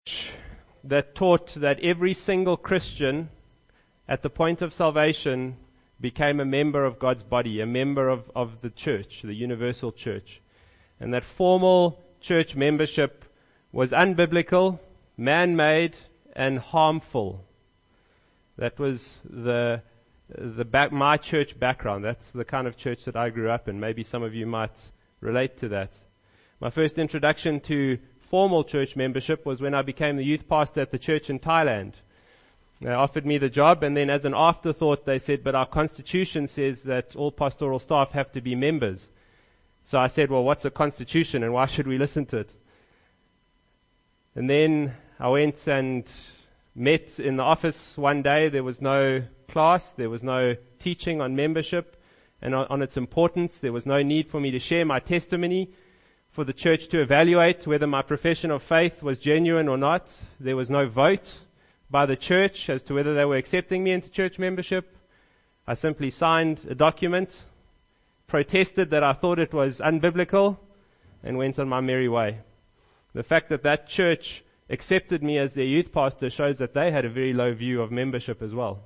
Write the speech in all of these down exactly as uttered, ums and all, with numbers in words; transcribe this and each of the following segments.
that taught that every single Christian at the point of salvation became a member of God's body, a member of, of the church, the universal church. And that formal church membership was unbiblical, man-made, and harmful. That was the the back, my church background. That's the kind of church that I grew up in. Maybe some of you might relate to that. My first introduction to formal church membership was when I became the youth pastor at the church in Thailand. They offered me the job, and then as an afterthought they said, but our constitution says that all pastoral staff have to be members. So I said, well, what's a constitution and why should we listen to it? And then I went and met in the office one day. There was no class, there was no teaching on membership and on, on its importance. There was no need for me to share my testimony, for the church to evaluate whether my profession of faith was genuine or not. There was no vote by the church as to whether they were accepting me into church membership. I simply signed a document, protested that I thought it was unbiblical, and went on my merry way. The fact that that church accepted me as their youth pastor shows that they had a very low view of membership as well.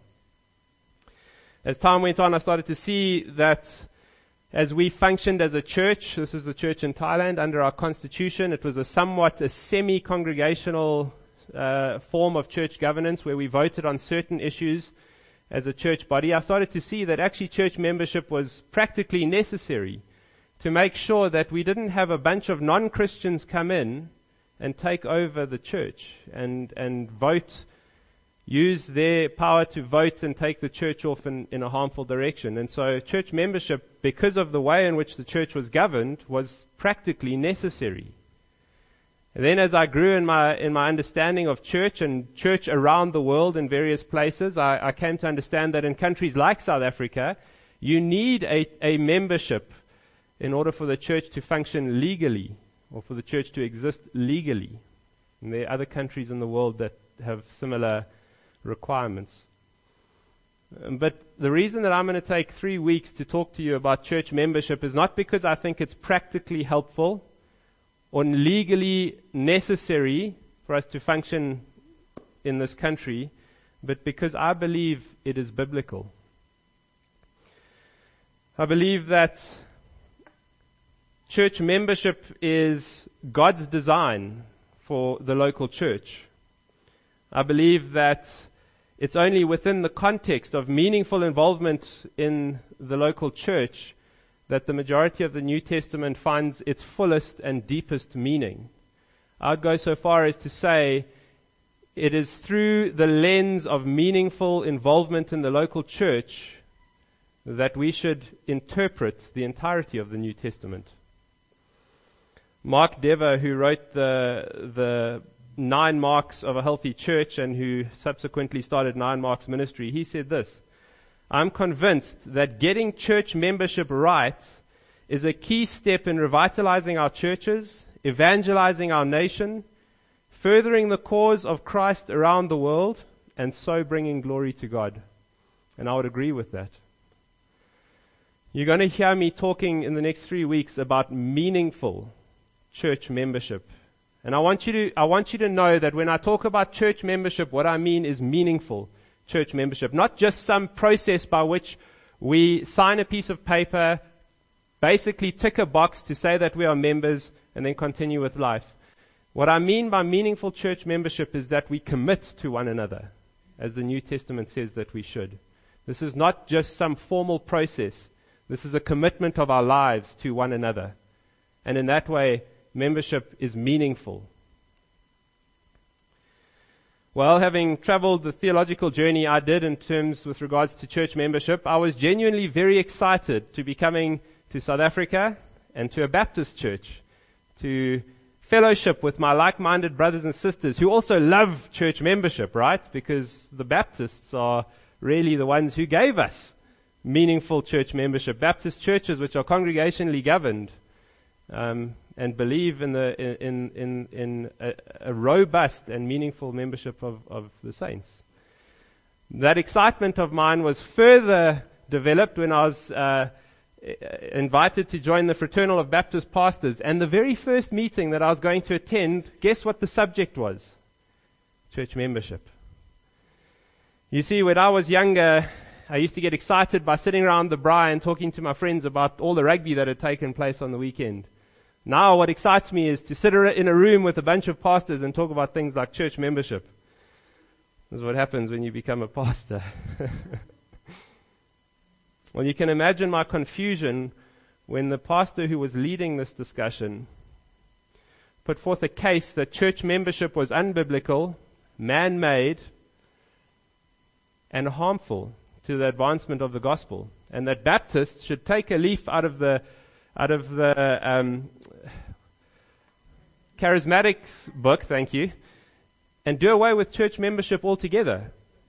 As time went on, I started to see that as we functioned as a church, this is the church in Thailand, under our constitution, it was a somewhat a semi-congregational uh, form of church governance where we voted on certain issues as a church body. I started to see that actually church membership was practically necessary to make sure that we didn't have a bunch of non-Christians come in and take over the church and, and vote, use their power to vote and take the church off in, in a harmful direction. And so church membership, because of the way in which the church was governed, was practically necessary. And then as I grew in my in my understanding of church and church around the world in various places, I, I came to understand that in countries like South Africa, you need a, a membership in order for the church to function legally, or for the church to exist legally. And there are other countries in the world that have similar requirements. But the reason that I'm going to take three weeks to talk to you about church membership is not because I think it's practically helpful or legally necessary for us to function in this country, but because I believe it is biblical. I believe that church membership is God's design for the local church. I believe that it's only within the context of meaningful involvement in the local church that the majority of the New Testament finds its fullest and deepest meaning. I'd go so far as to say it is through the lens of meaningful involvement in the local church that we should interpret the entirety of the New Testament. Mark Dever, who wrote the the Nine Marks of a Healthy Church and who subsequently started Nine Marks Ministry, he said this: I'm convinced that getting church membership right is a key step in revitalizing our churches, evangelizing our nation, furthering the cause of Christ around the world, and so bringing glory to God. And I would agree with that. You're going to hear me talking in the next three weeks about meaningful church membership. And I want you to, I want you to know that when I talk about church membership, what I mean is meaningful church membership. Not just some process by which we sign a piece of paper, basically tick a box to say that we are members, and then continue with life. What I mean by meaningful church membership is that we commit to one another, as the New Testament says that we should. This is not just some formal process. This is a commitment of our lives to one another. And in that way, membership is meaningful. Well, having traveled the theological journey I did in terms with regards to church membership, I was genuinely very excited to be coming to South Africa and to a Baptist church, to fellowship with my like-minded brothers and sisters who also love church membership, right? Because the Baptists are really the ones who gave us meaningful church membership. Baptist churches which are congregationally governed, um, and believe in the in in in a, a robust and meaningful membership of, of the saints. That excitement of mine was further developed when I was uh, invited to join the Fraternal of Baptist Pastors. And the very first meeting that I was going to attend, guess what the subject was? church membership. You see, when I was younger, I used to get excited by sitting around the braai and talking to my friends about all the rugby that had taken place on the weekend. Now what excites me is to sit in a room with a bunch of pastors and talk about things like church membership. This is what happens when you become a pastor. Well, you can imagine my confusion when the pastor who was leading this discussion put forth a case that church membership was unbiblical, man-made, and harmful to the advancement of the gospel, and that Baptists should take a leaf out of the out of the um, Charismatics book, thank you, and do away with church membership altogether.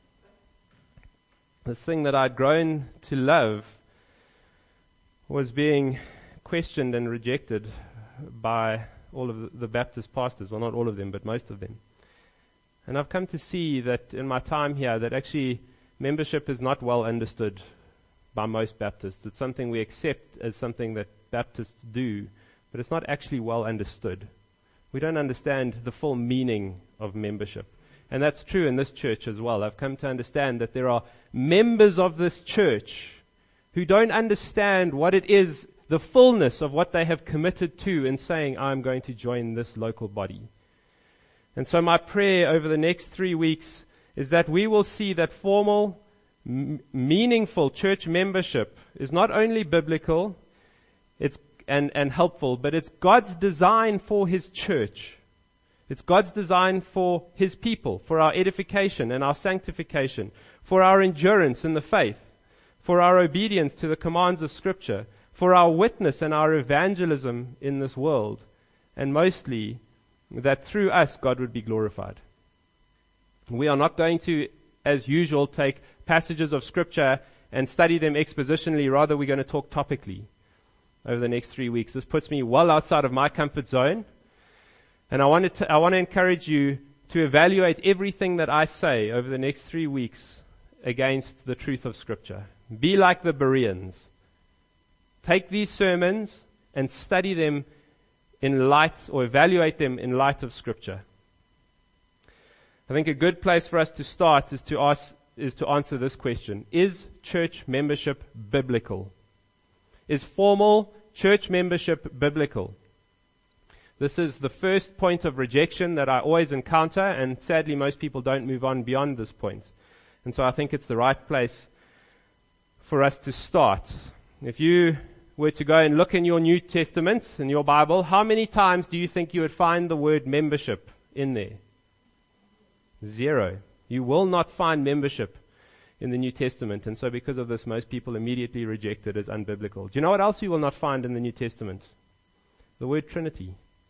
This thing that I'd grown to love was being questioned and rejected by all of the Baptist pastors. Well, not all of them, but most of them. And I've come to see that in my time here, that actually membership is not well understood by most Baptists. It's something we accept as something that Baptists do, but it's not actually well understood. We don't understand the full meaning of membership. And that's true in this church as well. I've come to understand that there are members of this church who don't understand what it is, the fullness of what they have committed to in saying, I'm going to join this local body. And so my prayer over the next three weeks is that we will see that formal, m- meaningful church membership is not only biblical it's and, and helpful, but it's God's design for His church. It's God's design for His people, for our edification and our sanctification, for our endurance in the faith, for our obedience to the commands of Scripture, for our witness and our evangelism in this world, and mostly that through us God would be glorified. We are not going to, as usual, take passages of Scripture and study them expositionally. Rather, we're going to talk topically over the next three weeks. This puts me well outside of my comfort zone. And I want to, I want to encourage you to evaluate everything that I say over the next three weeks against the truth of Scripture. Be like the Bereans. Take these sermons and study them in light, or evaluate them in light of Scripture. I think a good place for us to start is to ask, is to answer this question. Is church membership biblical? Is formal church membership biblical? This is the first point of rejection that I always encounter, and sadly most people don't move on beyond this point. And so I think it's the right place for us to start. If you were to go and look in your New Testament, in your Bible, how many times do you think you would find the word membership in there? Zero. You will not find membership in the New Testament, and so because of this, most people immediately reject it as unbiblical. Do you know what else you will not find in the New Testament? The word Trinity.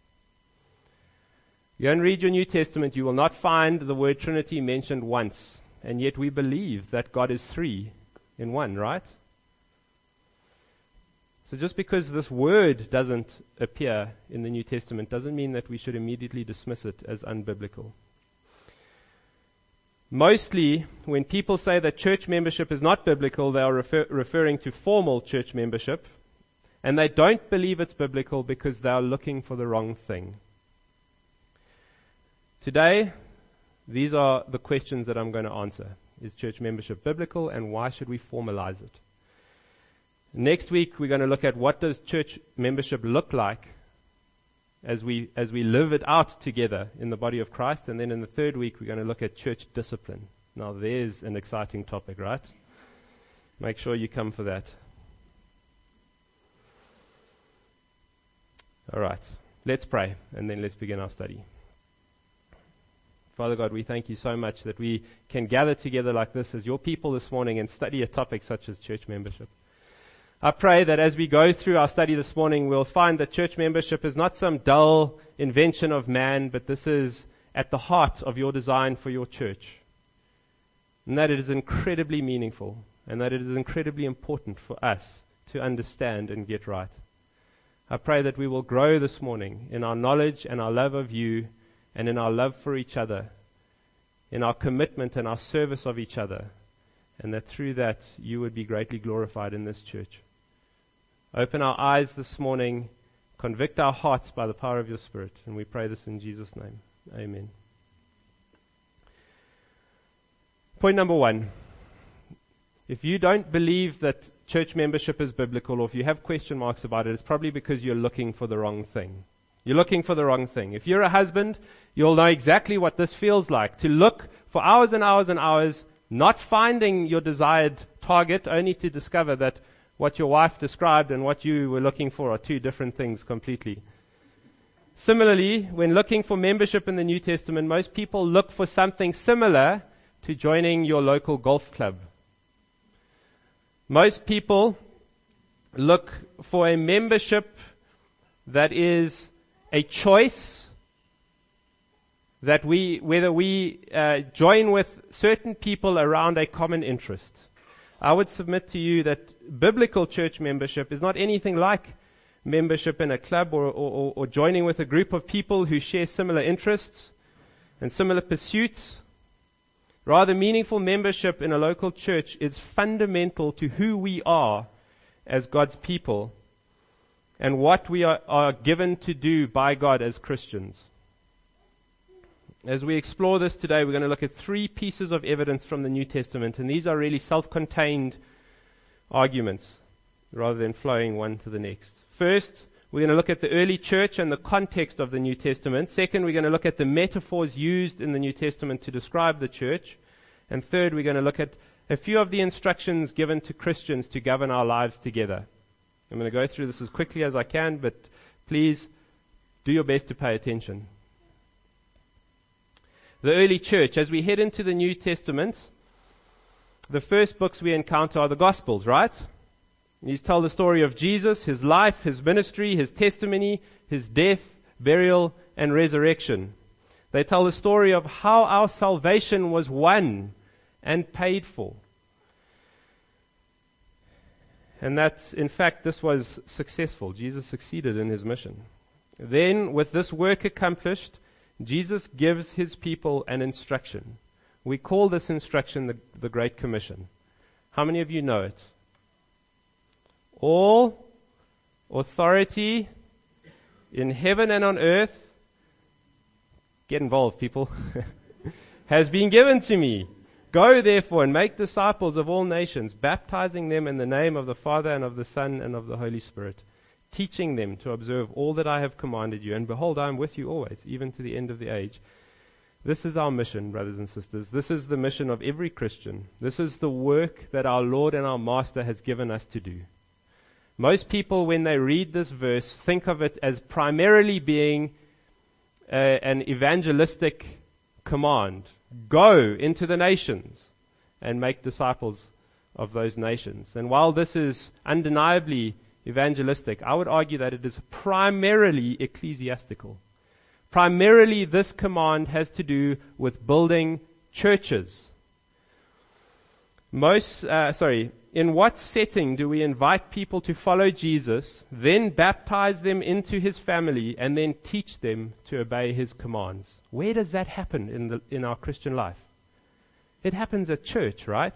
You go and read your New Testament, you will not find the word Trinity mentioned once, and yet we believe that God is three in one, right? So just because this word doesn't appear in the New Testament doesn't mean that we should immediately dismiss it as unbiblical. Mostly, when people say that church membership is not biblical, they are refer- referring to formal church membership, and they don't believe it's biblical because they are looking for the wrong thing. Today, these are the questions that I'm going to answer. Is church membership biblical, and why should we formalize it? Next week, we're going to look at what does church membership look like as we as we live it out together in the body of Christ. And then in the third week, we're going to look at church discipline. Now, there's an exciting topic, right? Make sure you come for that. All right. Let's pray, and then let's begin our study. Father God, we thank you so much that we can gather together like this as your people this morning and study a topic such as church membership. I pray that as we go through our study this morning, we'll find that church membership is not some dull invention of man, but this is at the heart of your design for your church. And that it is incredibly meaningful, and that it is incredibly important for us to understand and get right. I pray that we will grow this morning in our knowledge and our love of you, and in our love for each other, in our commitment and our service of each other, and that through that you would be greatly glorified in this church. Open our eyes this morning, convict our hearts by the power of your Spirit, and we pray this in Jesus' name. Amen. Point number one. If you don't believe that church membership is biblical, or if you have question marks about it, it's probably because you're looking for the wrong thing. You're looking for the wrong thing. If you're a husband, you'll know exactly what this feels like. To look for hours and hours and hours, not finding your desired target, only to discover that what your wife described and what you were looking for are two different things completely. Similarly, when looking for membership in the New Testament, most people look for something similar to joining your local golf club. Most people look for a membership that is a choice, that we, whether we uh, join with certain people around a common interest. I would submit to you that biblical church membership is not anything like membership in a club or, or, or joining with a group of people who share similar interests and similar pursuits. Rather, meaningful membership in a local church is fundamental to who we are as God's people and what we are, are given to do by God as Christians. As we explore this today, we're going to look at three pieces of evidence from the New Testament, and these are really self-contained arguments rather than flowing one to the next. First, we're going to look at the early church and the context of the New Testament. Second, we're going to look at the metaphors used in the New Testament to describe the church. And third, we're going to look at a few of the instructions given to Christians to govern our lives together. I'm going to go through this as quickly as I can, but please do your best to pay attention. The early church. As we head into the New Testament, the first books we encounter are the Gospels, right? These tell the story of Jesus, His life, His ministry, His testimony, His death, burial, and resurrection. They tell the story of how our salvation was won and paid for. And that, in fact, this was successful. Jesus succeeded in His mission. Then, with this work accomplished, Jesus gives His people an instruction. We call this instruction the, the Great Commission. How many of you know it? All authority in heaven and on earth, get involved, people, has been given to me. Go therefore and make disciples of all nations, baptizing them in the name of the Father and of the Son and of the Holy Spirit, teaching them to observe all that I have commanded you. And behold, I am with you always, even to the end of the age. This is our mission, brothers and sisters. This is the mission of every Christian. This is the work that our Lord and our Master has given us to do. Most people, when they read this verse, think of it as primarily being a, an evangelistic command. Go into the nations and make disciples of those nations. And while this is undeniably evangelistic, I would argue that it is primarily ecclesiastical. Primarily, this command has to do with building churches. Most, uh, sorry, in what setting do we invite people to follow Jesus, then baptize them into His family, and then teach them to obey His commands? Where does that happen in the in our Christian life? It happens at church, right?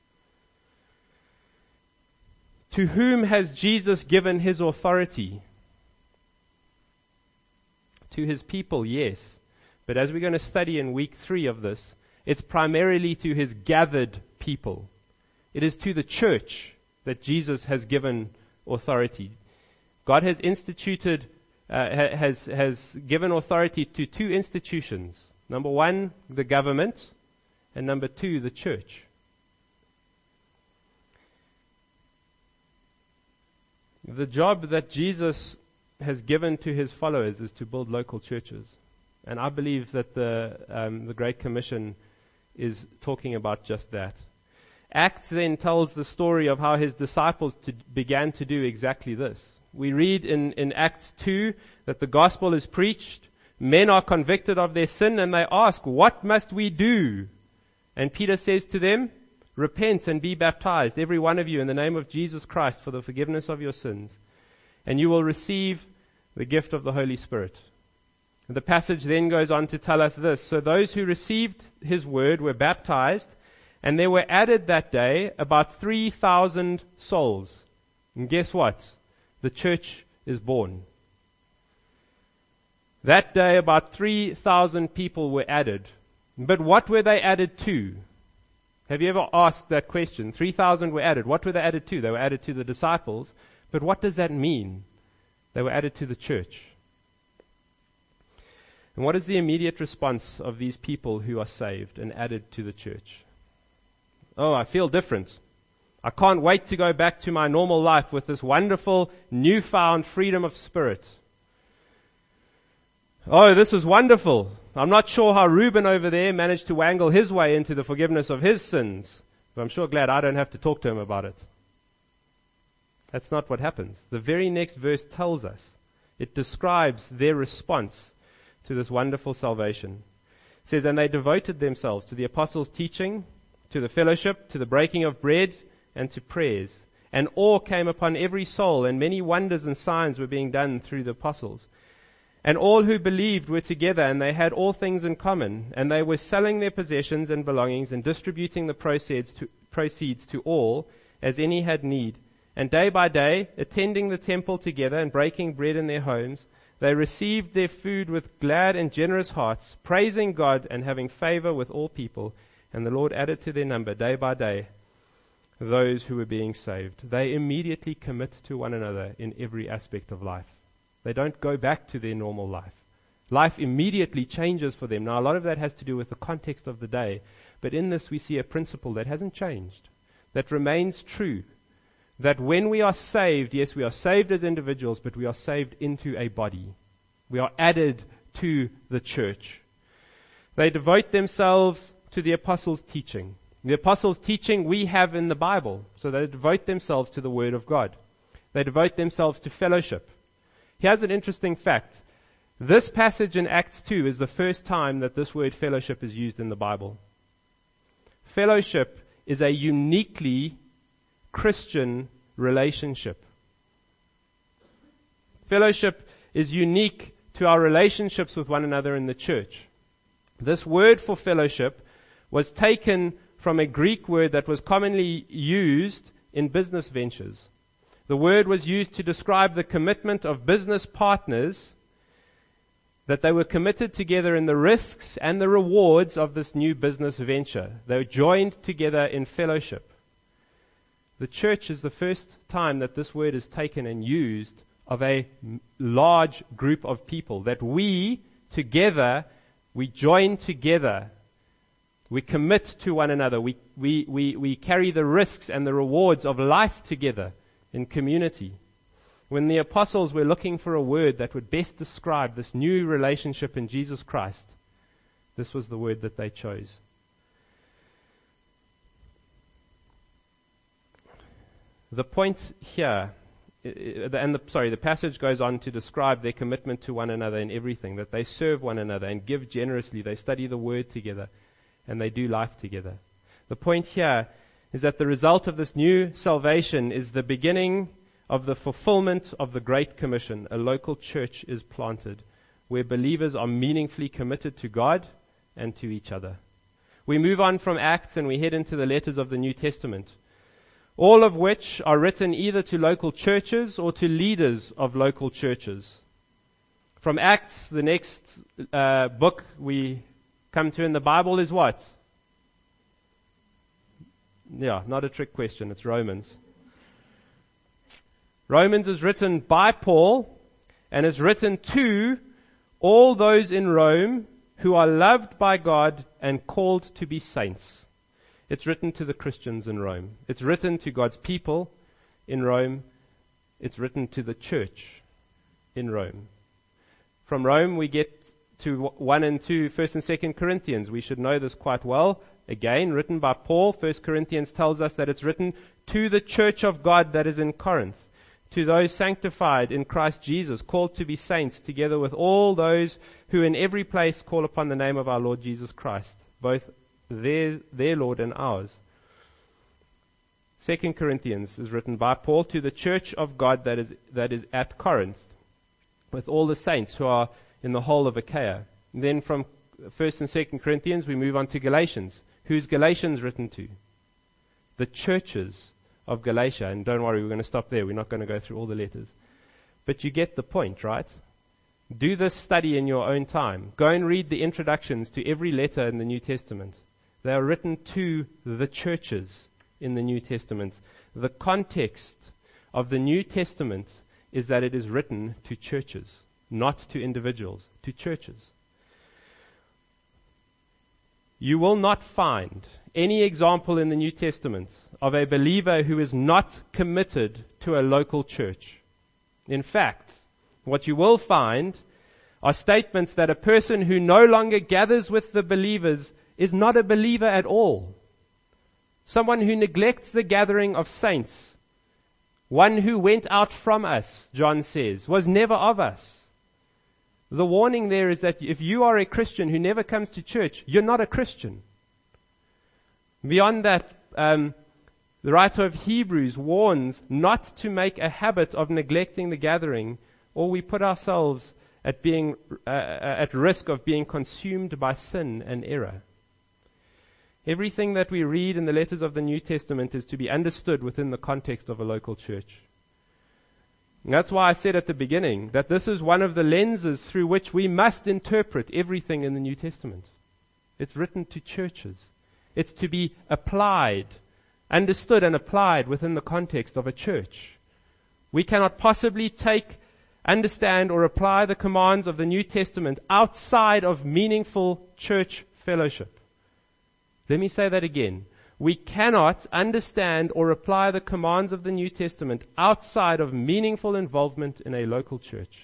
To whom has Jesus given His authority? To His people, yes. But as we're going to study in week three of this, it's primarily to His gathered people. It is to the church that Jesus has given authority. God has instituted, uh, has, has given authority to two institutions. Number one, the government, and number two, the church. The job that Jesus has given to His followers is to build local churches. And I believe that the, um, the Great Commission is talking about just that. Acts then tells the story of how His disciples to, began to do exactly this. We read in, in Acts two that the gospel is preached, men are convicted of their sin, and they ask, what must we do? And Peter says to them, repent and be baptized, every one of you, in the name of Jesus Christ for the forgiveness of your sins, and you will receive the gift of the Holy Spirit. And the passage then goes on to tell us this. So those who received His word were baptized, and there were added that day about three thousand souls. And guess what? The church is born. That day about three thousand people were added. But what were they added to? Have you ever asked that question? three thousand were added. What were they added to? They were added to the disciples. But what does that mean? They were added to the church. And what is the immediate response of these people who are saved and added to the church? Oh, I feel different. I can't wait to go back to my normal life with this wonderful, newfound freedom of spirit. Oh, this is wonderful. I'm not sure how Reuben over there managed to wangle his way into the forgiveness of his sins, but I'm sure glad I don't have to talk to him about it. That's not what happens. The very next verse tells us. It describes their response to this wonderful salvation. It says, and they devoted themselves to the apostles' teaching, to the fellowship, to the breaking of bread, and to prayers. And awe came upon every soul, and many wonders and signs were being done through the apostles. And all who believed were together, and they had all things in common, and they were selling their possessions and belongings, and distributing the proceeds to, proceeds to all, as any had need. And day by day, attending the temple together, and breaking bread in their homes, they received their food with glad and generous hearts, praising God and having favor with all people. And the Lord added to their number day by day those who were being saved. They immediately commit to one another in every aspect of life. They don't go back to their normal life. Life immediately changes for them. Now, a lot of that has to do with the context of the day. But in this, we see a principle that hasn't changed, that remains true. That when we are saved, yes, we are saved as individuals, but we are saved into a body. We are added to the church. They devote themselves to the apostles' teaching. The apostles' teaching we have in the Bible. So they devote themselves to the Word of God. They devote themselves to fellowship. Here's an interesting fact. This passage in Acts two is the first time that this word fellowship is used in the Bible. Fellowship is a uniquely Christian relationship. Fellowship is unique to our relationships with one another in the church. This word for fellowship was taken from a Greek word that was commonly used in business ventures. The word was used to describe the commitment of business partners, that they were committed together in the risks and the rewards of this new business venture. They were joined together in fellowship. The church is the first time that this word is taken and used of a large group of people, that we together, we join together, we commit to one another, we, we, we, we carry the risks and the rewards of life together in community. When the apostles were looking for a word that would best describe this new relationship in Jesus Christ, this was the word that they chose. The point here, and the, sorry, the passage goes on to describe their commitment to one another in everything, that they serve one another and give generously, they study the word together, and they do life together. The point here is that the result of this new salvation is the beginning of the fulfillment of the Great Commission. A local church is planted where believers are meaningfully committed to God and to each other. We move on from Acts and we head into the letters of the New Testament, all of which are written either to local churches or to leaders of local churches. From Acts, the next uh, book we come to in the Bible is what? Yeah, not a trick question. It's Romans. Romans is written by Paul and is written to all those in Rome who are loved by God and called to be saints. It's written to the Christians in Rome. It's written to God's people in Rome. It's written to the church in Rome. From Rome we get to one and two, First and Second Corinthians. We should know this quite well. Again, written by Paul. First Corinthians tells us that it's written to the church of God that is in Corinth, to those sanctified in Christ Jesus, called to be saints, together with all those who in every place call upon the name of our Lord Jesus Christ, both their, their Lord and ours. Second Corinthians is written by Paul to the church of God that is that is at Corinth, with all the saints who are in the whole of Achaia. And then from First and Second Corinthians we move on to Galatians. Who's Galatians written to? The churches of Galatia. And don't worry, we're going to stop there. We're not going to go through all the letters. But you get the point, right? Do this study in your own time. Go and read the introductions to every letter in the New Testament. They are written to the churches in the New Testament. The context of the New Testament is that it is written to churches, not to individuals, to churches. You will not find any example in the New Testament of a believer who is not committed to a local church. In fact, what you will find are statements that a person who no longer gathers with the believers is not a believer at all. Someone who neglects the gathering of saints, one who went out from us, John says, was never of us. The warning there is that if you are a Christian who never comes to church, you're not a Christian. Beyond that, um, the writer of Hebrews warns not to make a habit of neglecting the gathering, or we put ourselves at being uh, at risk of being consumed by sin and error. Everything that we read in the letters of the New Testament is to be understood within the context of a local church. And that's why I said at the beginning that this is one of the lenses through which we must interpret everything in the New Testament. It's written to churches. It's to be applied, understood and applied within the context of a church. We cannot possibly take, understand, or apply the commands of the New Testament outside of meaningful church fellowship. Let me say that again. We cannot understand or apply the commands of the New Testament outside of meaningful involvement in a local church.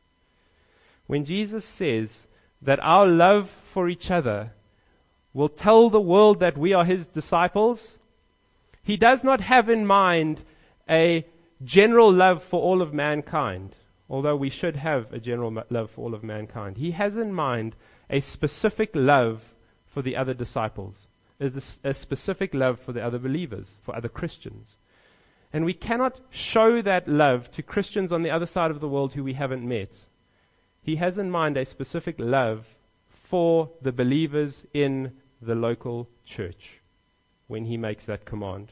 When Jesus says that our love for each other will tell the world that we are His disciples, He does not have in mind a general love for all of mankind, although we should have a general love for all of mankind. He has in mind a specific love for the other disciples, a specific love for the other believers, for other Christians. And we cannot show that love to Christians on the other side of the world who we haven't met. He has in mind a specific love for the believers in the local church when He makes that command.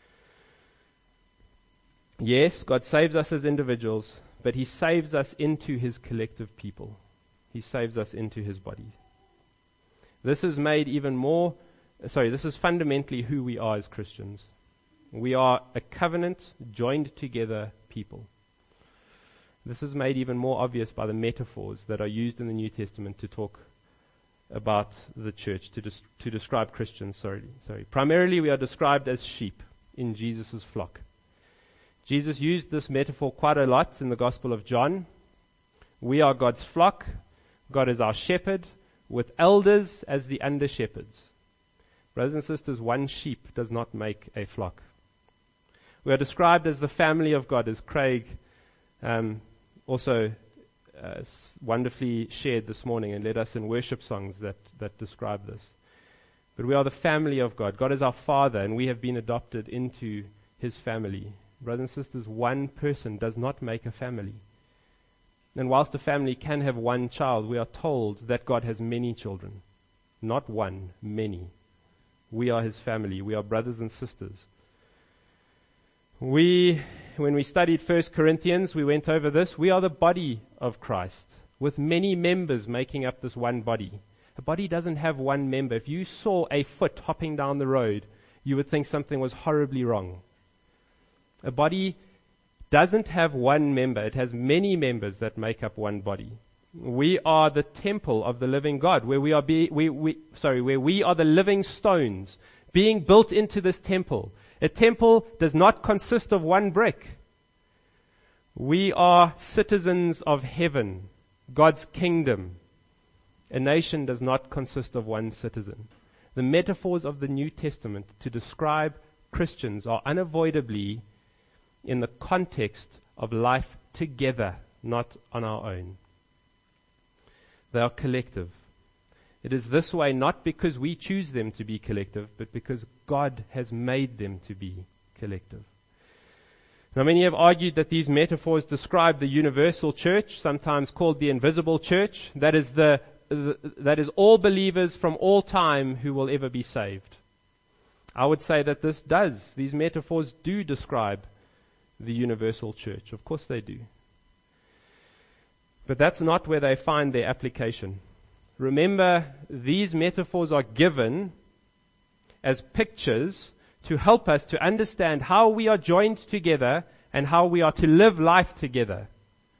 Yes, God saves us as individuals, but He saves us into His collective people. He saves us into His body. This is made even more Sorry, this is fundamentally who we are as Christians. We are a covenant, joined together people. This is made even more obvious by the metaphors that are used in the New Testament to talk about the church, to, des- to describe Christians. Sorry, sorry. Primarily, we are described as sheep in Jesus' flock. Jesus used this metaphor quite a lot in the Gospel of John. We are God's flock. God is our shepherd, with elders as the under-shepherds. Brothers and sisters, one sheep does not make a flock. We are described as the family of God, as Craig um, also uh, wonderfully shared this morning and led us in worship songs that, that describe this. But we are the family of God. God is our Father, and we have been adopted into His family. Brothers and sisters, one person does not make a family. And whilst a family can have one child, we are told that God has many children. Not one, many. We are His family. We are brothers and sisters. We, when we studied First Corinthians, we went over this. We are the body of Christ, with many members making up this one body. A body doesn't have one member. If you saw a foot hopping down the road, you would think something was horribly wrong. A body doesn't have one member. It has many members that make up one body. We are the temple of the living God, where we are be, we, we, sorry, where we are the living stones being built into this temple. A temple does not consist of one brick. We are citizens of heaven, God's kingdom. A nation does not consist of one citizen. The metaphors of the New Testament to describe Christians are unavoidably in the context of life together, not on our own. They are collective. It is this way not because we choose them to be collective, but because God has made them to be collective. Now, many have argued that these metaphors describe the universal church, sometimes called the invisible church. That is the, the that is all believers from all time who will ever be saved. I would say that this does, these metaphors do describe the universal church. Of course they do. But that's not where they find their application. Remember, these metaphors are given as pictures to help us to understand how we are joined together and how we are to live life together.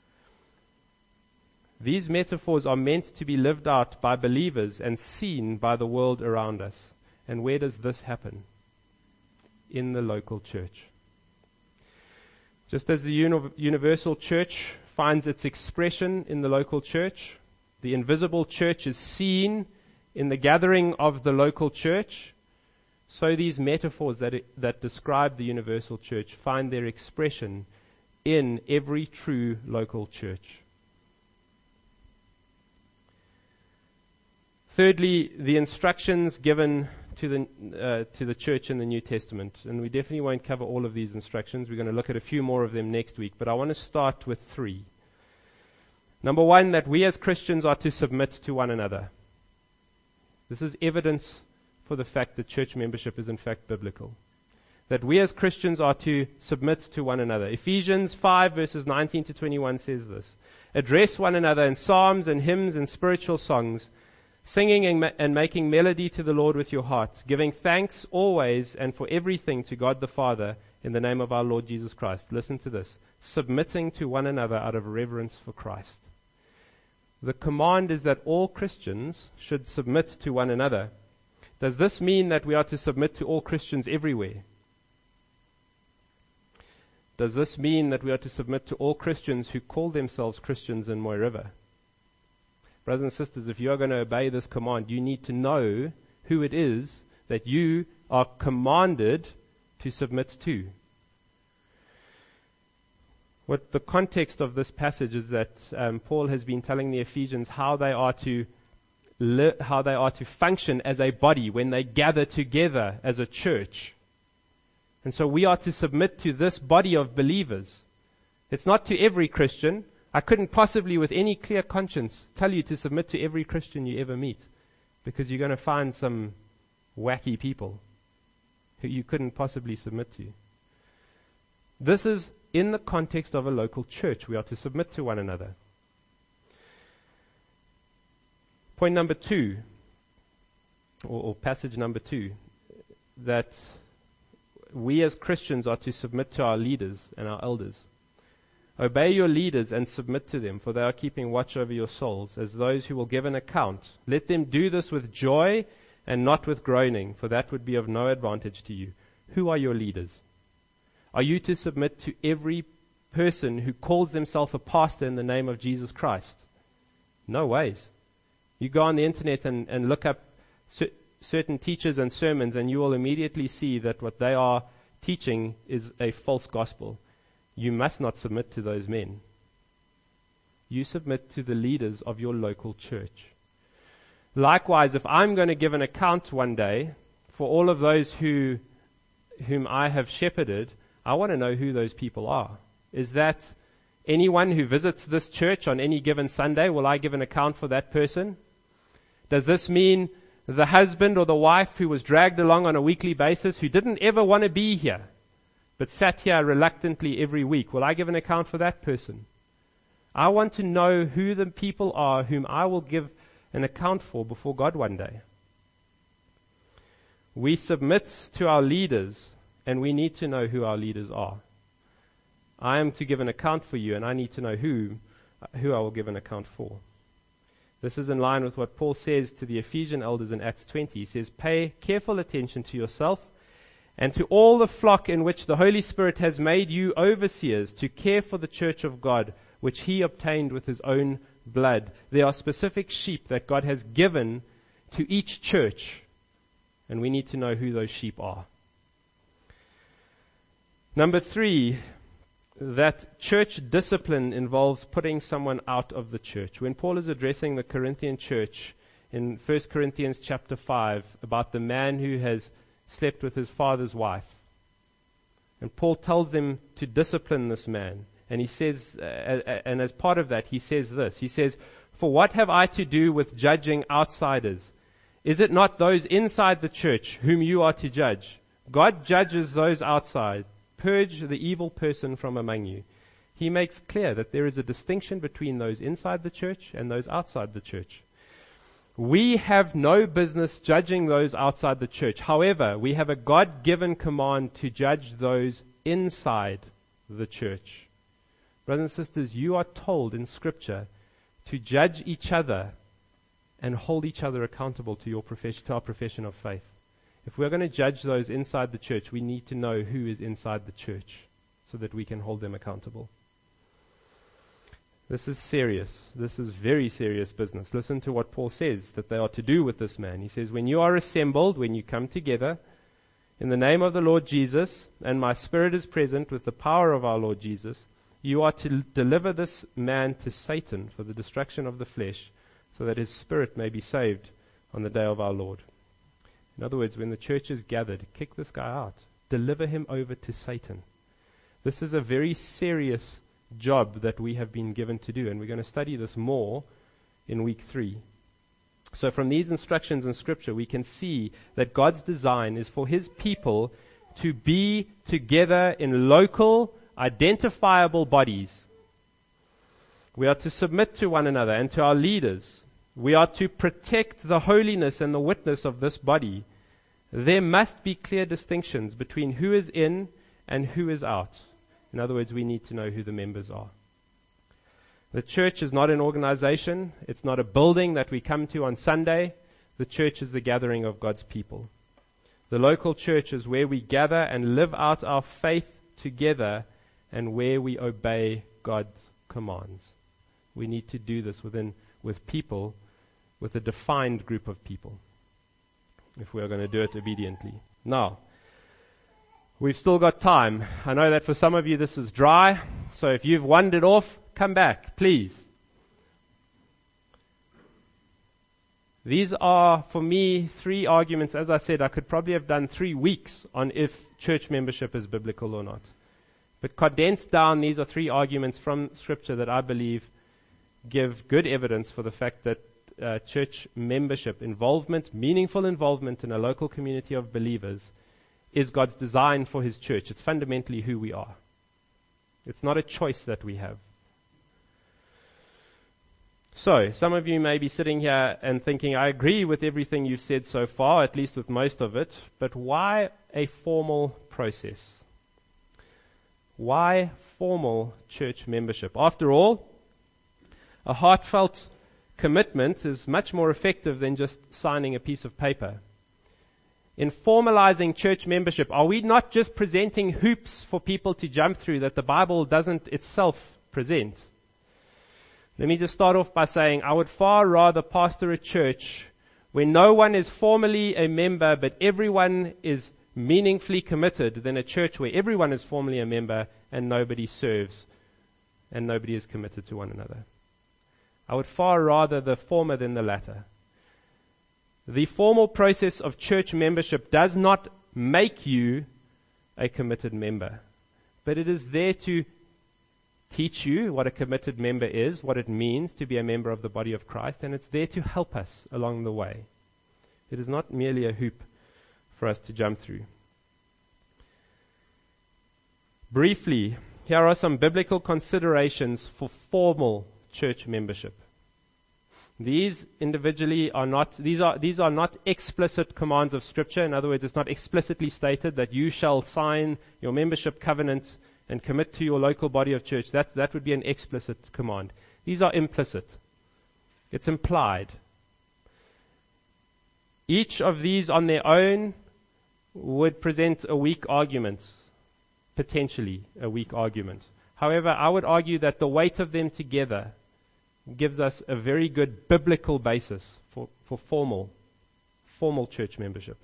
These metaphors are meant to be lived out by believers and seen by the world around us. And where does this happen? In the local church. Just as the uni- universal church finds its expression in the local church, the invisible church is seen in the gathering of the local church, so these metaphors that, it, that describe the universal church find their expression in every true local church. Thirdly, the instructions given to the uh, to the church in the New Testament. And we definitely won't cover all of these instructions. We're going to look at a few more of them next week. But I want to start with three. Number one, that we as Christians are to submit to one another. This is evidence for the fact that church membership is in fact biblical. That we as Christians are to submit to one another. Ephesians five verses nineteen to twenty-one says this. Address one another in psalms and hymns and spiritual songs, singing and, ma- and making melody to the Lord with your hearts, giving thanks always and for everything to God the Father in the name of our Lord Jesus Christ. Listen to this. Submitting to one another out of reverence for Christ. The command is that all Christians should submit to one another. Does this mean that we are to submit to all Christians everywhere? Does this mean that we are to submit to all Christians who call themselves Christians in Moy River? Brothers and sisters, if you are going to obey this command, you need to know who it is that you are commanded to submit to. What the context of this passage is that um, Paul has been telling the Ephesians how they are to li- how they are to function as a body when they gather together as a church. And so we are to submit to this body of believers. It's not to every Christian. I couldn't possibly, with any clear conscience, tell you to submit to every Christian you ever meet, because you're going to find some wacky people who you couldn't possibly submit to. This is in the context of a local church. We are to submit to one another. Point number two, or, or passage number two, that we as Christians are to submit to our leaders and our elders. Obey your leaders and submit to them, for they are keeping watch over your souls, as those who will give an account. Let them do this with joy and not with groaning, for that would be of no advantage to you. Who are your leaders? Are you to submit to every person who calls themselves a pastor in the name of Jesus Christ? No ways. You go on the internet and, and look up cer- certain teachers and sermons, and you will immediately see that what they are teaching is a false gospel. You must not submit to those men. You submit to the leaders of your local church. Likewise, if I'm going to give an account one day for all of those who, whom I have shepherded, I want to know who those people are. Is that anyone who visits this church on any given Sunday? Will I give an account for that person? Does this mean the husband or the wife who was dragged along on a weekly basis, who didn't ever want to be here, but sat here reluctantly every week? Will I give an account for that person? I want to know who the people are whom I will give an account for before God one day. We submit to our leaders, and we need to know who our leaders are. I am to give an account for you, and I need to know who, who I will give an account for. This is in line with what Paul says to the Ephesian elders in Acts twenty. He says, pay careful attention to yourself and to all the flock in which the Holy Spirit has made you overseers to care for the church of God, which he obtained with his own blood. There are specific sheep that God has given to each church, and we need to know who those sheep are. Number three, that church discipline involves putting someone out of the church. When Paul is addressing the Corinthian church in First Corinthians chapter five about the man who has slept with his father's wife, and Paul tells them to discipline this man, and he says, uh, and as part of that he says this, he says, for what have I to do with judging outsiders? Is it not those inside the church whom you are to judge? God judges those outside. Purge the evil person from among you. He makes clear that there is a distinction between those inside the church and those outside the church. We have no business judging those outside the church. However, we have a God-given command to judge those inside the church. Brothers and sisters, you are told in Scripture to judge each other and hold each other accountable to your profession, to our profession of faith. If we're going to judge those inside the church, we need to know who is inside the church so that we can hold them accountable. This is serious. This is very serious business. Listen to what Paul says that they are to do with this man. He says, when you are assembled, when you come together, in the name of the Lord Jesus, and my spirit is present with the power of our Lord Jesus, you are to deliver this man to Satan for the destruction of the flesh, so that his spirit may be saved on the day of our Lord. In other words, when the church is gathered, kick this guy out. Deliver him over to Satan. This is a very serious job that we have been given to do, and we're going to study this more in week three. So from these instructions in Scripture, we can see that God's design is for His people to be together in local, identifiable bodies. We are to submit to one another and to our leaders. We are to protect the holiness and the witness of this body. There must be clear distinctions between who is in and who is out. In other words, we need to know who the members are. The church is not an organization. It's not a building that we come to on Sunday. The church is the gathering of God's people. The local church is where we gather and live out our faith together and where we obey God's commands. We need to do this within with people, with a defined group of people, if we are going to do it obediently. Now, we've still got time. I know that for some of you this is dry, so if you've wandered off, come back, please. These are, for me, three arguments. As I said, I could probably have done three weeks on if church membership is biblical or not. But condensed down, these are three arguments from Scripture that I believe give good evidence for the fact that uh, church membership, involvement, meaningful involvement in a local community of believers is God's design for His church. It's fundamentally who we are. It's not a choice that we have. So, some of you may be sitting here and thinking, I agree with everything you've said so far, at least with most of it, but why a formal process? Why formal church membership? After all, a heartfelt commitment is much more effective than just signing a piece of paper. In formalizing church membership, are we not just presenting hoops for people to jump through that the Bible doesn't itself present? Let me just start off by saying I would far rather pastor a church where no one is formally a member but everyone is meaningfully committed than a church where everyone is formally a member and nobody serves and nobody is committed to one another. I would far rather the former than the latter. The formal process of church membership does not make you a committed member, but it is there to teach you what a committed member is, what it means to be a member of the body of Christ, and it's there to help us along the way. It is not merely a hoop for us to jump through. Briefly, here are some biblical considerations for formal church membership. These individually are not, these are, these are not explicit commands of Scripture. In other words, it's not explicitly stated that you shall sign your membership covenant and commit to your local body of church. That, that would be an explicit command. These are implicit. It's implied. Each of these on their own would present a weak argument, potentially a weak argument. However, I would argue that the weight of them together gives us a very good biblical basis for, for formal, formal church membership.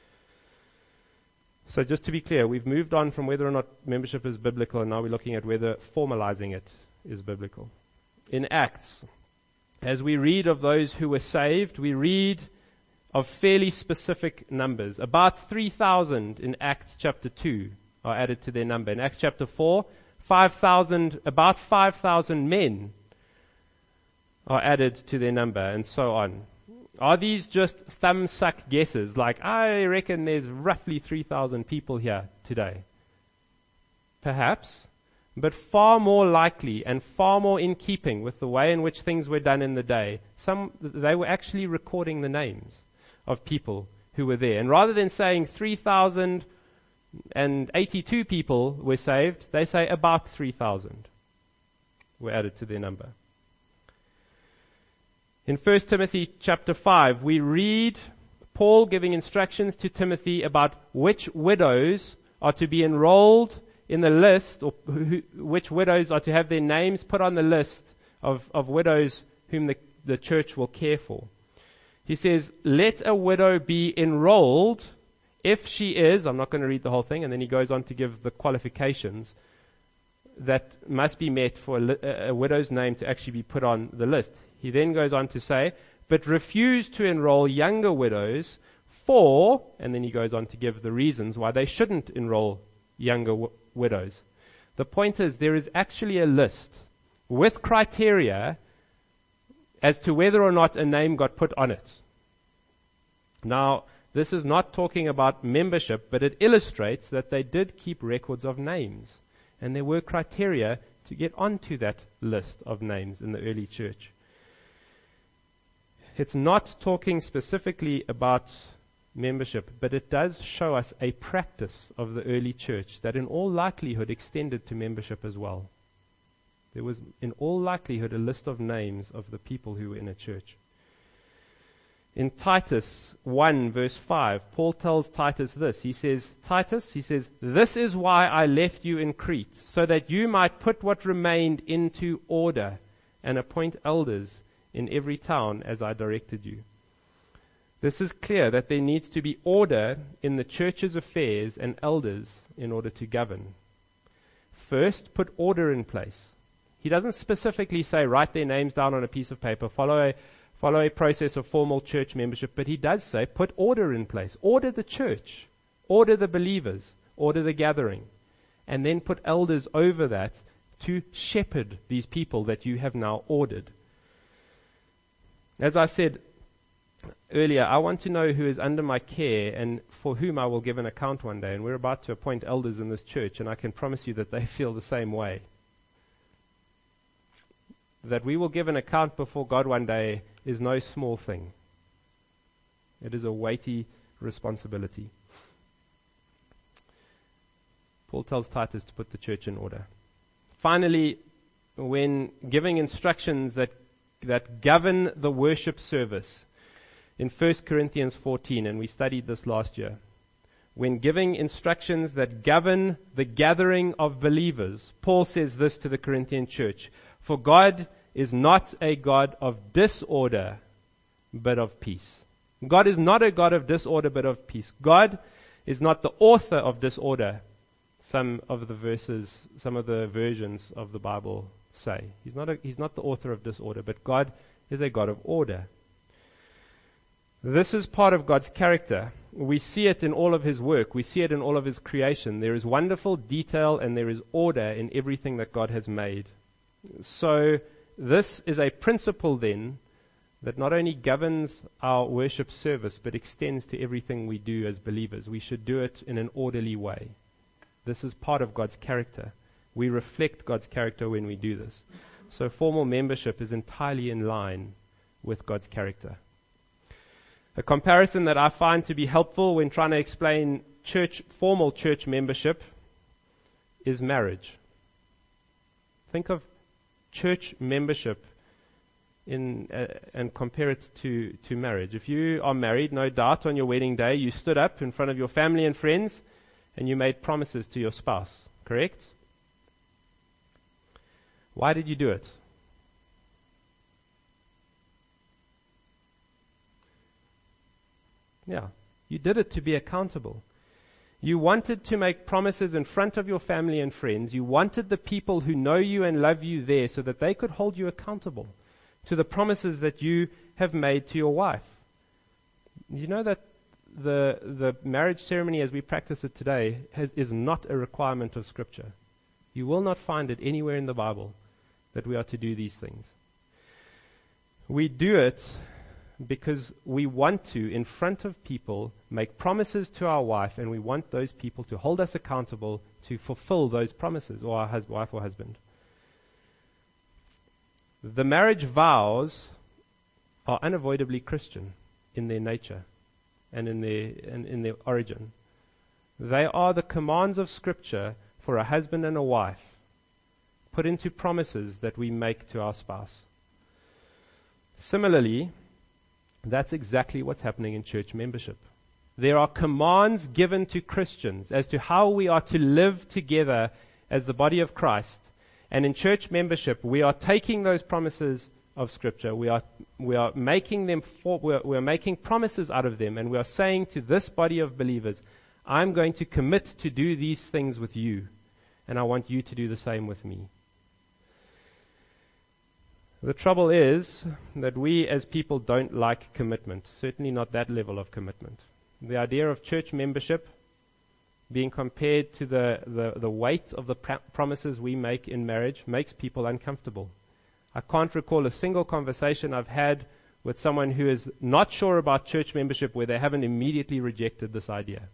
So just to be clear, we've moved on from whether or not membership is biblical, and now we're looking at whether formalizing it is biblical. In Acts, as we read of those who were saved, we read of fairly specific numbers. About three thousand in Acts chapter two are added to their number. In Acts chapter four, five thousand, about five thousand men are added to their number, and so on. Are these just thumb-suck guesses? Like, I reckon there's roughly three thousand people here today. Perhaps. But far more likely and far more in keeping with the way in which things were done in the day, some they were actually recording the names of people who were there. And rather than saying three thousand eighty-two people were saved, they say about three thousand were added to their number. In First Timothy chapter five, we read Paul giving instructions to Timothy about which widows are to be enrolled in the list, or who, which widows are to have their names put on the list of, of widows whom the, the church will care for. He says, let a widow be enrolled if she is, I'm not going to read the whole thing, and then he goes on to give the qualifications that must be met for a, a widow's name to actually be put on the list. He then goes on to say, but refuse to enroll younger widows for, and then he goes on to give the reasons why they shouldn't enroll younger w- widows. The point is, there is actually a list with criteria as to whether or not a name got put on it. Now, this is not talking about membership, but it illustrates that they did keep records of names. And there were criteria to get onto that list of names in the early church. It's not talking specifically about membership, but it does show us a practice of the early church that in all likelihood extended to membership as well. There was in all likelihood a list of names of the people who were in a church. In Titus one verse five, Paul tells Titus this. He says, Titus, he says, this is why I left you in Crete, so that you might put what remained into order and appoint elders in every town as I directed you. This is clear that there needs to be order in the church's affairs and elders in order to govern. First, put order in place. He doesn't specifically say write their names down on a piece of paper, follow a, follow a process of formal church membership, but he does say put order in place. Order the church, order the believers, order the gathering, and then put elders over that to shepherd these people that you have now ordered. As I said earlier, I want to know who is under my care and for whom I will give an account one day. And we're about to appoint elders in this church, and I can promise you that they feel the same way. That we will give an account before God one day is no small thing. It is a weighty responsibility. Paul tells Titus to put the church in order. Finally, when giving instructions that that govern the worship service, in First Corinthians fourteen, and we studied this last year, when giving instructions that govern the gathering of believers, Paul says this to the Corinthian church, for God is not a God of disorder, but of peace. God is not a God of disorder, but of peace. God is not the author of disorder, some of the verses, some of the versions of the Bible say. He's not a, he's not the author of disorder, but God is a God of order. This is part of God's character. We see it in all of His work. We see it in all of His creation. There is wonderful detail and there is order in everything that God has made. So this is a principle then that not only governs our worship service, but extends to everything we do as believers. We should do it in an orderly way. This is part of God's character. We reflect God's character when we do this. So formal membership is entirely in line with God's character. A comparison that I find to be helpful when trying to explain church, formal church membership is marriage. Think of church membership in uh, and compare it to, to marriage. If you are married, no doubt on your wedding day, you stood up in front of your family and friends and you made promises to your spouse, correct? Why did you do it? Yeah, you did it to be accountable. You wanted to make promises in front of your family and friends. You wanted the people who know you and love you there so that they could hold you accountable to the promises that you have made to your wife. You know that the the marriage ceremony as we practice it today has, is not a requirement of Scripture. You will not find it anywhere in the Bible that we are to do these things. We do it because we want to, in front of people, make promises to our wife, and we want those people to hold us accountable to fulfill those promises, or our hus- wife or husband. The marriage vows are unavoidably Christian in their nature and in their, in, in their origin. They are the commands of Scripture for a husband and a wife, put into promises that we make to our spouse. Similarly, that's exactly what's happening in church membership. There are commands given to Christians as to how we are to live together as the body of Christ. And in church membership, we are taking those promises of Scripture. We are we are making them for, we are, we are making promises out of them, and we are saying to this body of believers, I'm going to commit to do these things with you, and I want you to do the same with me. The trouble is that we as people don't like commitment, certainly not that level of commitment. The idea of church membership being compared to the, the, the weight of the pr- promises we make in marriage makes people uncomfortable. I can't recall a single conversation I've had with someone who is not sure about church membership where they haven't immediately rejected this idea.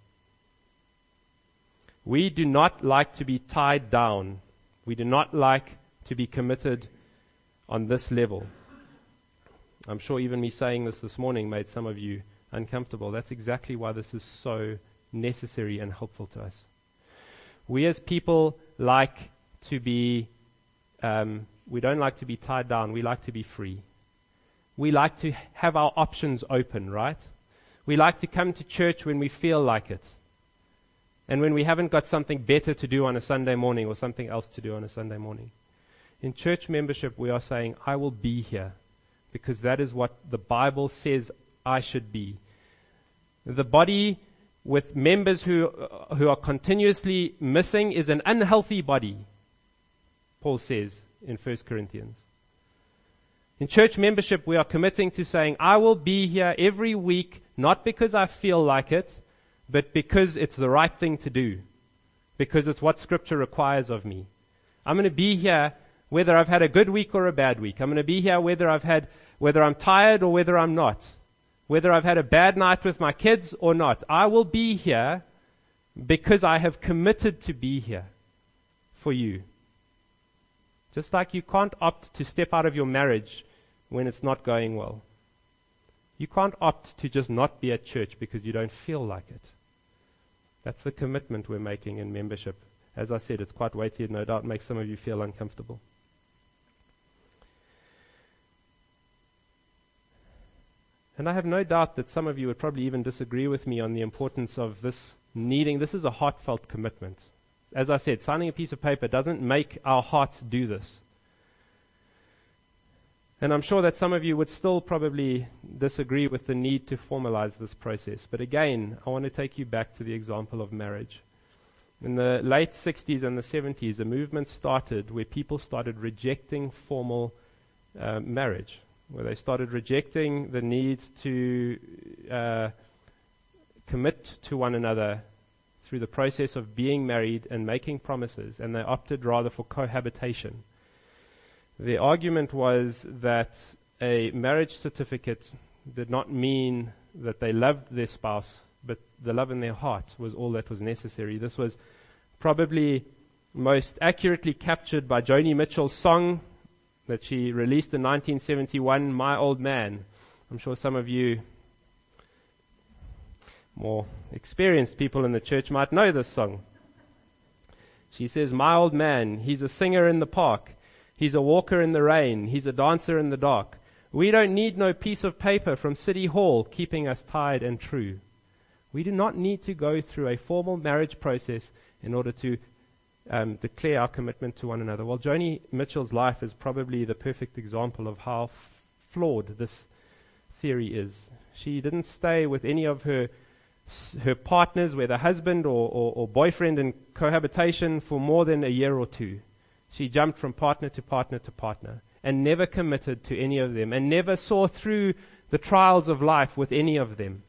We do not like to be tied down. We do not like to be committed on this level. I'm sure even me saying this this morning made some of you uncomfortable. That's exactly why this is so necessary and helpful to us. We as people like to be, um, we don't like to be tied down. We like to be free. We like to have our options open, right? We like to come to church when we feel like it. And when we haven't got something better to do on a Sunday morning or something else to do on a Sunday morning. In church membership, we are saying, I will be here because that is what the Bible says I should be. The body with members who, uh, who are continuously missing is an unhealthy body, Paul says in First Corinthians. In church membership, we are committing to saying, I will be here every week, not because I feel like it, but because it's the right thing to do, because it's what Scripture requires of me. I'm going to be here whether I've had a good week or a bad week. I'm going to be here whether I've had, whether I'm tired or whether I'm not. Whether I've had a bad night with my kids or not. I will be here because I have committed to be here for you. Just like you can't opt to step out of your marriage when it's not going well. You can't opt to just not be at church because you don't feel like it. That's the commitment we're making in membership. As I said, it's quite weighty and no doubt makes some of you feel uncomfortable. And I have no doubt that some of you would probably even disagree with me on the importance of this needing. This is a heartfelt commitment. As I said, signing a piece of paper doesn't make our hearts do this. And I'm sure that some of you would still probably disagree with the need to formalize this process. But again, I want to take you back to the example of marriage. In the late sixties and the seventies, a movement started where people started rejecting formal uh, marriage, where they started rejecting the need to uh, commit to one another through the process of being married and making promises, and they opted rather for cohabitation. The argument was that a marriage certificate did not mean that they loved their spouse, but the love in their heart was all that was necessary. This was probably most accurately captured by Joni Mitchell's song that she released in nineteen seventy-one, My Old Man. I'm sure some of you more experienced people in the church might know this song. She says, my old man, he's a singer in the park. He's a walker in the rain. He's a dancer in the dark. We don't need no piece of paper from City Hall keeping us tied and true. We do not need to go through a formal marriage process in order to um, declare our commitment to one another. Well, Joni Mitchell's life is probably the perfect example of how f- flawed this theory is. She didn't stay with any of her her partners, whether husband or, or, or boyfriend, in cohabitation for more than a year or two. She jumped from partner to partner to partner and never committed to any of them and never saw through the trials of life with any of them.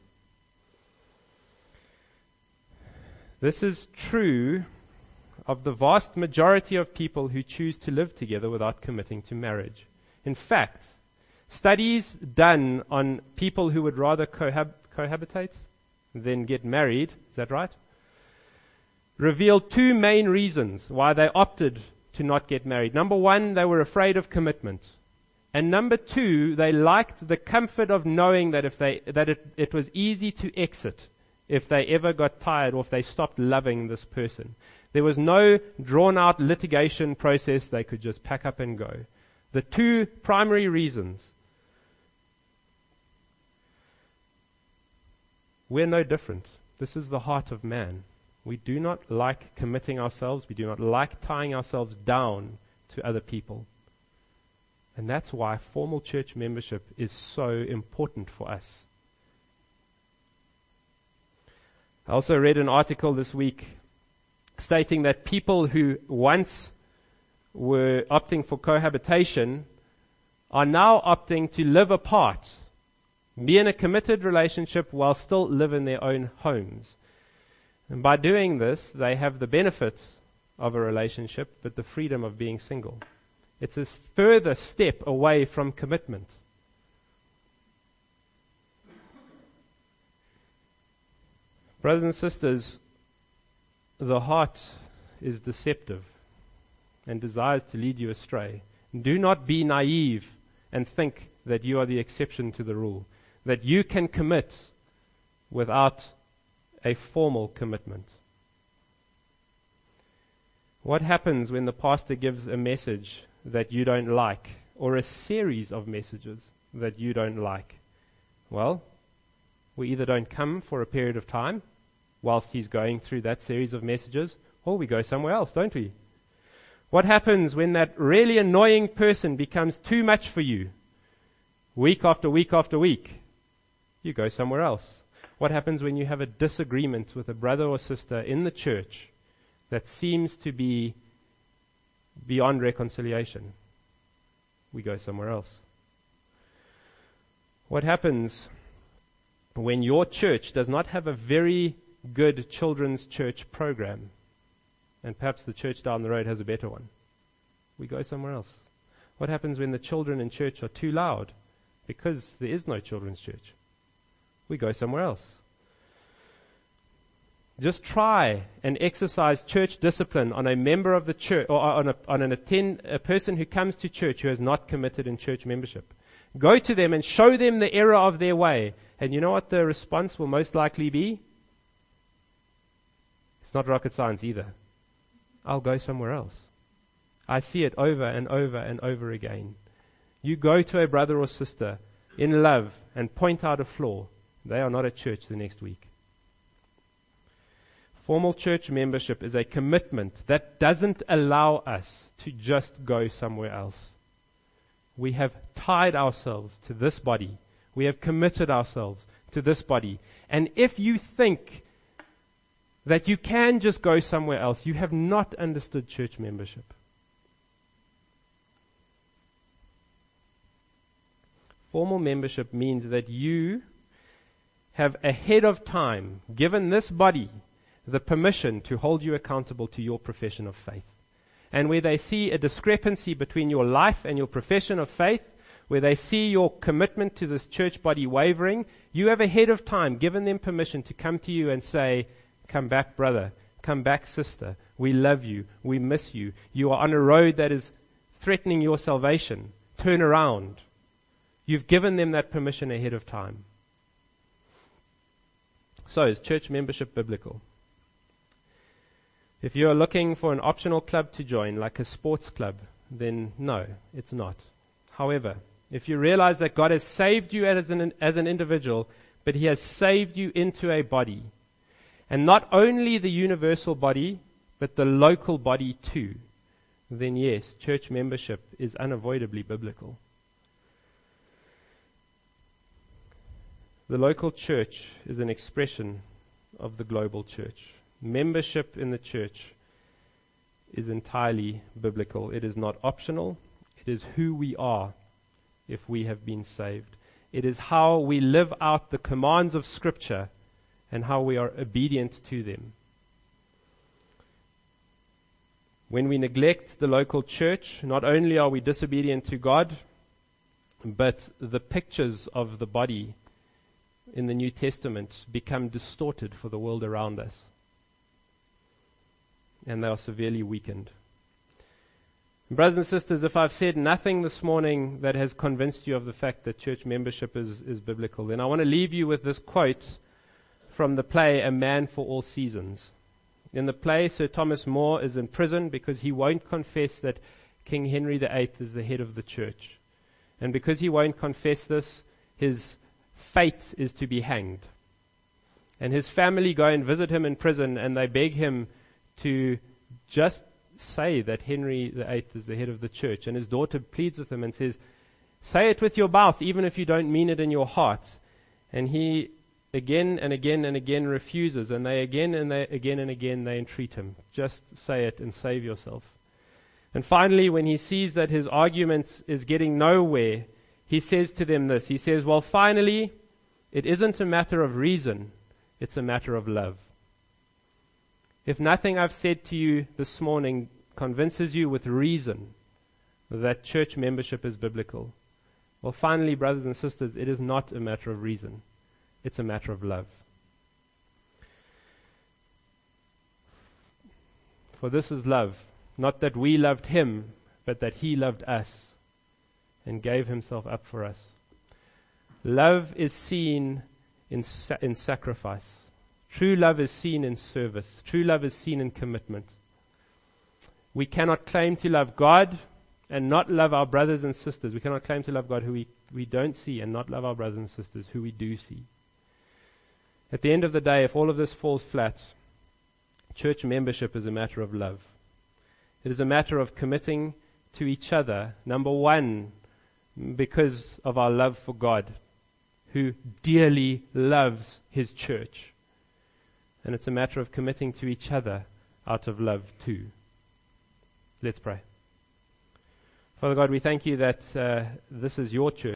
This is true of the vast majority of people who choose to live together without committing to marriage. In fact, Studies done on people who would rather cohab- cohabitate than get married, is that right? Revealed two main reasons why they opted to not get married. Number one, they were afraid of commitment. And number two, they liked the comfort of knowing that if they that it, it was easy to exit if they ever got tired or if they stopped loving this person. There was no drawn-out litigation process. They could just pack up and go. The two primary reasons. We're no different. This is the heart of man. We do not like committing ourselves. We do not like tying ourselves down to other people. And that's why formal church membership is so important for us. I also read an article this week stating that people who once were opting for cohabitation are now opting to live apart, be in a committed relationship while still live in their own homes. And by doing this, they have the benefit of a relationship, but the freedom of being single. It's a further step away from commitment. Brothers and sisters, the heart is deceptive and desires to lead you astray. Do not be naive and think that you are the exception to the rule, that you can commit without a formal commitment. What happens when the pastor gives a message that you don't like, or a series of messages that you don't like? Well, we either don't come for a period of time whilst he's going through that series of messages, or we go somewhere else, don't we? What happens when that really annoying person becomes too much for you? Week after week after week, you go somewhere else. What happens when you have a disagreement with a brother or sister in the church that seems to be beyond reconciliation? We go somewhere else. What happens when your church does not have a very good children's church program, and perhaps the church down the road has a better one? We go somewhere else. What happens when the children in church are too loud because there is no children's church? We go somewhere else. Just try and exercise church discipline on a member of the church, or on a, on an attend, a person who comes to church who has not committed in church membership. Go to them and show them the error of their way. And you know what the response will most likely be? It's not rocket science either. I'll go somewhere else. I see it over and over and over again. You go to a brother or sister in love and point out a flaw. They are not at church the next week. Formal church membership is a commitment that doesn't allow us to just go somewhere else. We have tied ourselves to this body. We have committed ourselves to this body. And if you think that you can just go somewhere else, you have not understood church membership. Formal membership means that you have ahead of time given this body the permission to hold you accountable to your profession of faith. And where they see a discrepancy between your life and your profession of faith, where they see your commitment to this church body wavering, you have ahead of time given them permission to come to you and say, come back, brother. Come back, sister. We love you. We miss you. You are on a road that is threatening your salvation. Turn around. You've given them that permission ahead of time. So, is church membership biblical? If you're looking for an optional club to join, like a sports club, then no, it's not. However, if you realize that God has saved you as an, as an individual, but He has saved you into a body, and not only the universal body, but the local body too, then yes, church membership is unavoidably biblical. The local church is an expression of the global church. Membership in the church is entirely biblical. It is not optional. It is who we are if we have been saved. It is how we live out the commands of Scripture and how we are obedient to them. When we neglect the local church, not only are we disobedient to God, But the pictures of the body in the New Testament become distorted for the world around us. And they are severely weakened. Brothers and sisters, if I've said nothing this morning that has convinced you of the fact that church membership is, is biblical, then I want to leave you with this quote from the play A Man for All Seasons. In the play, Sir Thomas More is in prison because he won't confess that King Henry the Eighth is the head of the church. And because he won't confess this, his fate is to be hanged. And his family go and visit him in prison, and they beg him to just say that Henry the Eighth is the head of the church. And his daughter pleads with him and says, say it with your mouth, even if you don't mean it in your heart. And he again and again and again refuses, and they again and they again and again they entreat him. Just say it and save yourself. And finally, when he sees that his argument is getting nowhere, he says to them this. He says, well, finally, it isn't a matter of reason, it's a matter of love. If nothing I've said to you this morning convinces you with reason that church membership is biblical, well, finally, brothers and sisters, it is not a matter of reason. It's a matter of love. For this is love, not that we loved him, but that he loved us and gave himself up for us. Love is seen in, sa- in sacrifice. True love is seen in service. True love is seen in commitment. We cannot claim to love God and not love our brothers and sisters. We cannot claim to love God who we, we don't see and not love our brothers and sisters who we do see. At the end of the day, if all of this falls flat, church membership is a matter of love. It is a matter of committing to each other, number one, because of our love for God, who dearly loves his church. And it's a matter of committing to each other out of love too. Let's pray. Father God, we thank you that uh, this is your church.